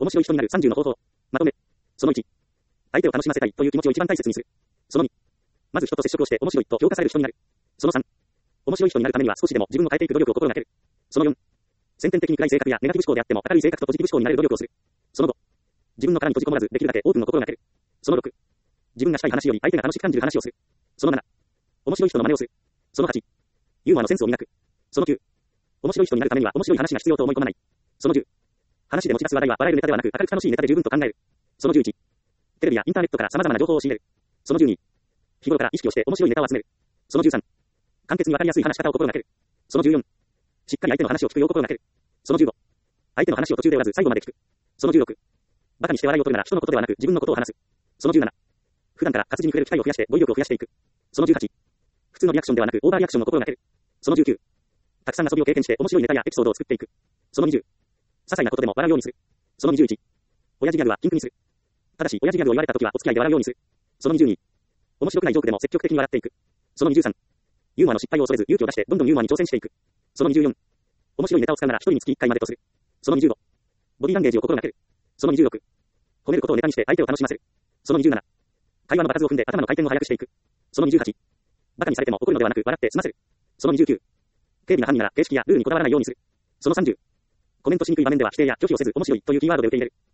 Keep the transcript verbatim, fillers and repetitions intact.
面白い人になるさんじゅうの方法。まとめ。そのいち。相手を楽しませたいという気持ちを一番大切にする。そのに。まず人と接触をして面白いと評価される人になる。そのさん。面白い人になるためには少しでも自分を変えていく努力を心がける。そのよん。先天的に暗い性格やネガティブ思考であっても明るい性格とポジティブ思考になれる努力をする。そのご。自分の殻に閉じこもらずできるだけオープンを心がける。そのろく。自分がしたい話より相手が楽しく感じる話をする。そのなな。面白い人の真似をする。そのはち。ユーモアのセンスを磨く。そのきゅう。面白い人になるためには面白い話が必要と思い込まない。そのじゅう。話で持ち出す話題は笑えるネタではなく明るく楽しいネタで十分と考える。そのじゅういち。テレビやインターネットから様々な情報を仕入れる。そのじゅうに。日頃から意識をして面白いネタを集める。そのじゅうさん。簡潔にわかりやすい話し方を心がける。そのじゅうよん。しっかり相手の話を聞くよう心がける。そのじゅうご。相手の話を途中で終わらず最後まで聞く。そのじゅうろく。バカにして笑いを取るなら人のことではなく自分のことを話す。そのじゅうなな。普段から活字に触れる機会を増やして語彙力を増やしていく。そのじゅうはち。普通のリアクションではなくオーバーリアクションを心がける。そのじゅうきゅう。たくさん遊びを経験して面白いネタやエピソードを作っていく。そのにじゅう。些細なことでも笑うようにする。そのにじゅういち。親父ギャグは禁句にする。ただし親父ギャグを言われたときはお付き合いで笑うようにする。そのにじゅうに。面白くないジョークでも積極的に笑っていく。そのにじゅうさん。ユーモアの失敗を恐れず勇気を出してどんどんユーモアに挑戦していく。そのにじゅうよん。面白いネタを使うなら一人につきいっかいまでとする。そのにじゅうご。ボディランゲージを心がける。そのにじゅうろく。褒めることをネタにして相手を楽しませる。そのにじゅうなな。会話の場数を踏んで頭の回転を速くしていく。そのにじゅうはち。バカにされても怒るのではなく笑って済ませる。そのにじゅうきゅう。軽微な犯人なら形式やルールにこだわらないようにする。そのさんじゅう。コメントしにくい場面では否定や拒否をせず面白いというキーワードで受け入れる。